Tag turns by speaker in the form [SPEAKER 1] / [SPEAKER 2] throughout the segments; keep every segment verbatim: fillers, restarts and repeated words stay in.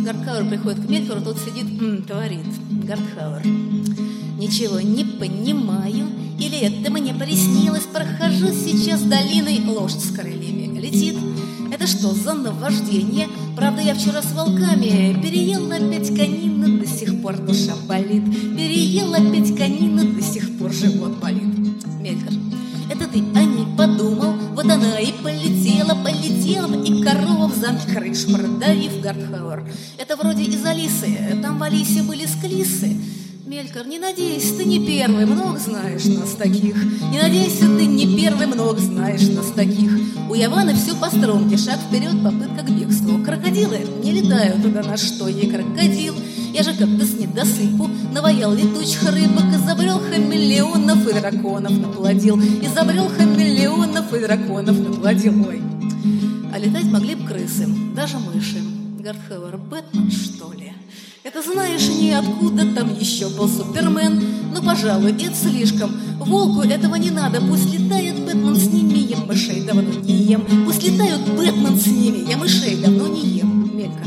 [SPEAKER 1] Гартхауэр приходит к Мельхиору, тот сидит, м, творит. Гартхауэр: ничего не понимаю, или это мне приснилось? Прохожу сейчас долиной, лошадь с крыльями летит. Это что за наваждение? Правда, я вчера с волками переел опять конины, до сих пор душа болит. Переел опять конины, до сих пор живот болит. Мельхиор: это ты о ней подумал? Вот она и полетела, полетела, и корова в замке крыш продавив. Гартхауэр: это вроде из Алисы, там в Алисе были склисы. Мельхиор: не надейся, ты не первый, много знаешь нас таких. Не надейся, ты не первый, много знаешь нас таких. У Яваны все по струнке, шаг вперед, попытка к бегству. Крокодилы не летают туда, на что ей крокодил. Я же как-то с недосыпу наваял летучих рыбок, изобрел хамелеонов и драконов наплодил. Изобрел хамелеонов и драконов наплодил. Ой. А летать могли б крысы, даже мыши. Гартхауэр: Бэтмен, что ли? Это знаешь, ниоткуда там еще был Супермен. Ну, пожалуй, это слишком. Волку этого не надо, пусть летает Бэтмен с ними. Я мышей давно не ем. Пусть летают Бэтмен с ними, я мышей давно не ем. Мельхиор: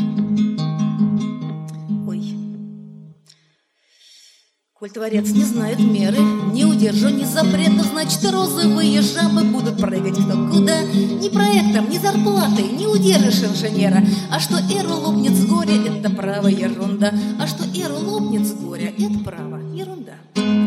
[SPEAKER 1] ой. Коль творец не знает меры, не удержу ни запрета, значит, розовые жабы будут прыгать кто куда. Ни проектом, ни зарплатой не удержишь инженера. А что Эру лопнет с горя, это право ерунда. А что Эру лопнет с горя, это право ерунда.